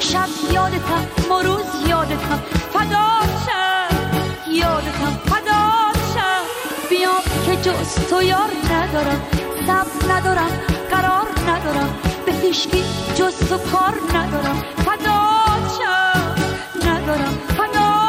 شب یادتم و روز یادتم فداشم، یادتم فداشم. بیام که جز تو یار ندارم، صبر ندارم، قرار ندارم، به هیچکی جز تو کار ندارم. فداشم ندارم، فداشم.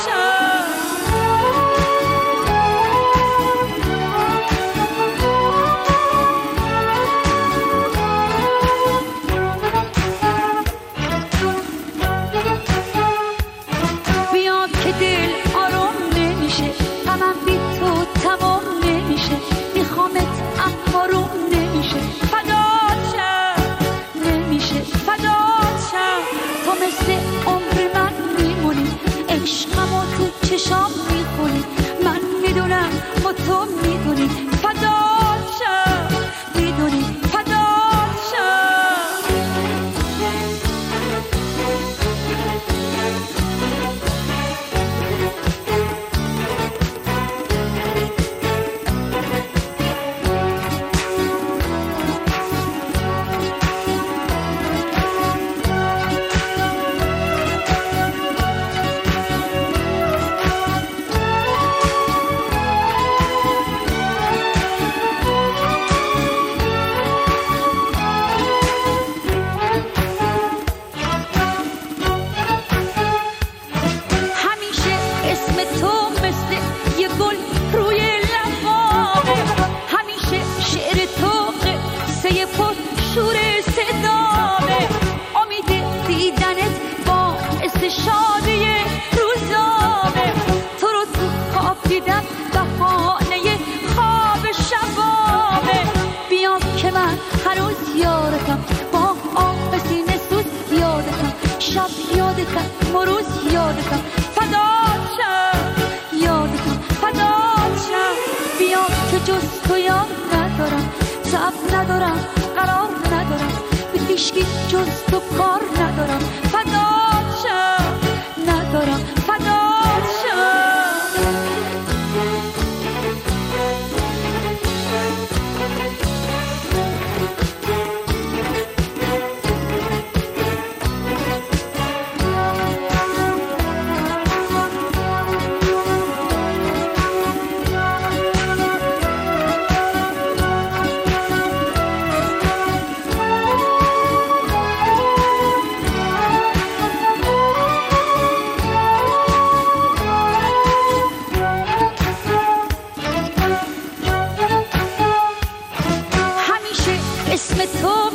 چشام میخونی، من میدونم و تو میدونی. فداشم میدونی، فداشم. شادی روزانه تو رو تو خواب دیدم، بهانه خواب شبانه. بیام که من هنوز یادتم، با آب سینه سوز یادتم، شب یادتم و روز یادتم. فداشم یادتم، فداشم. بیام که جز تو یاد ندارم، صبر ندارم، قرار ندارم، به هیچکی جز تو کار ندارم. فداشم ندارم، فداشم. اسم تو